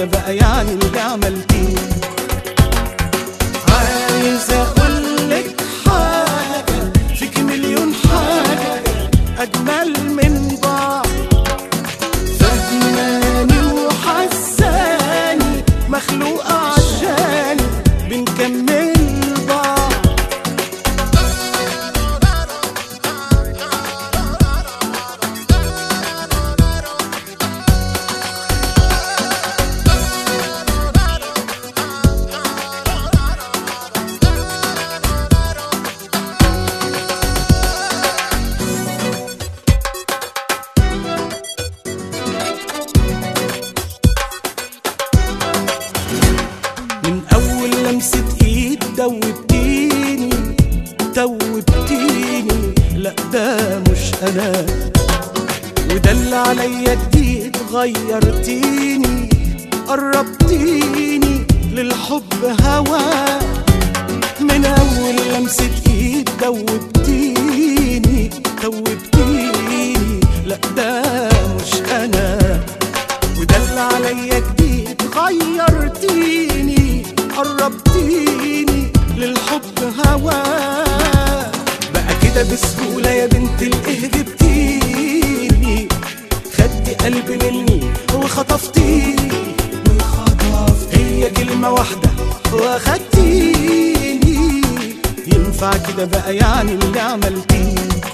بقى يعني اللي عملتيه. عايز اقولك حاجة، فيك مليون حاجة اجمل من بعض، فهماني وحساني مخلوقة عشاني بنكمل بعض. من أول لمسة إيد دوبتيني دوبتيني، لأ ده مش أنا، وده اللي عليا جديد، غيرتيني قربتيني للحب هوا. من أول لمسة إيد دوبتيني دوبتيني، لأ ده مش أنا، وده اللي عليا جديد، غيرتيني قربتيني للحب هوا. بقى كده بسهولة يا بنت الايه جبتيني، خدتي قلبي مني وخطفتيني، هي كلمة واحدة واخدتيني. ينفع كده بقى يعني اللي عملتيه؟